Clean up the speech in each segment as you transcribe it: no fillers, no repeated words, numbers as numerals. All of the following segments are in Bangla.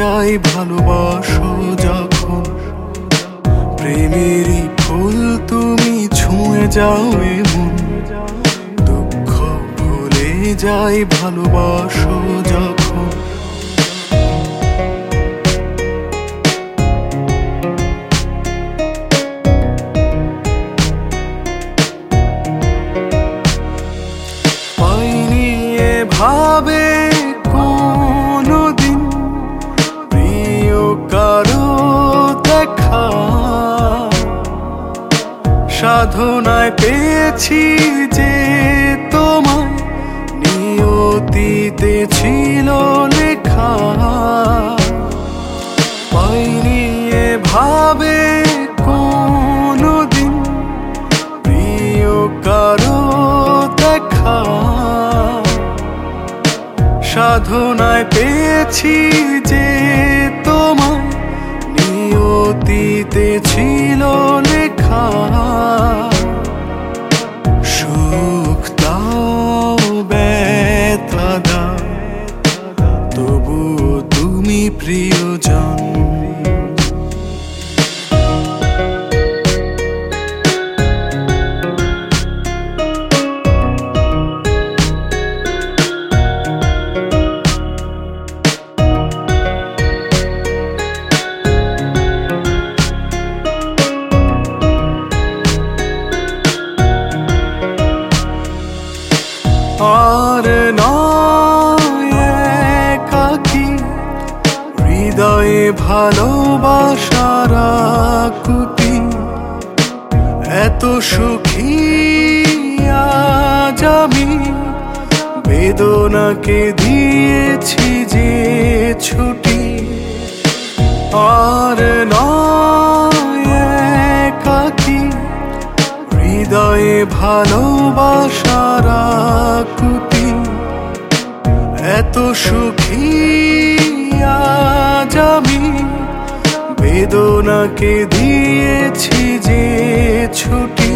যাই ভালোবাসো যখন। প্রেমেরই ফুল তুমি ছুঁয়ে যাও এমন, দুঃখ ভুলে যাই ভালোবাসো যখন। পাইনি এভাবে কোনদিন প্রিয় কারো দেখা, সাধনায় পেয়েছি যে তোমায় নিয়তিতে ছিল লেখা। পাইনি এভাবে কোনদিন প্রিয় কারো দেখা, সাধনায় পেয়েছি যে তোমায় নিয়তিতে ছিল লেখা। সুখ দাও ব্যথা দাও তবুও তুমি প্রিয়জন। আর নয় একাকী হৃদয়ে ভালোবাসার আকুতি, এত সুখী আজ আমি বেদনাকে দিয়েছি যে ছুটি। আর নয় একাকী হৃদয়ে ভালোবাসার আকুতি, এত সুখী আজ আমি বেদনাকে দিয়েছি যে ছুটি।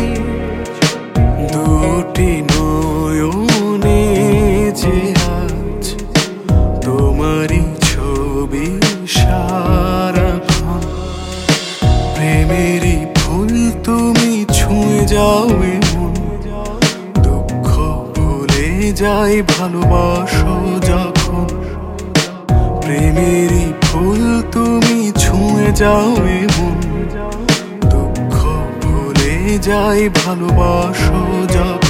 দুটি নয়নে যে আজ তোমারই ছবি সারাক্ষণ, প্রেমেরই ফুল তুমি ছুঁয়ে যাও এমন, দুঃখ ভুলে যাই ভালোবাসো যখন। প্রেমেরই ফুল তুমি ছুঁয়ে যাও এমন, দুঃখ ভুলে যাই ভালোবাসো যখন।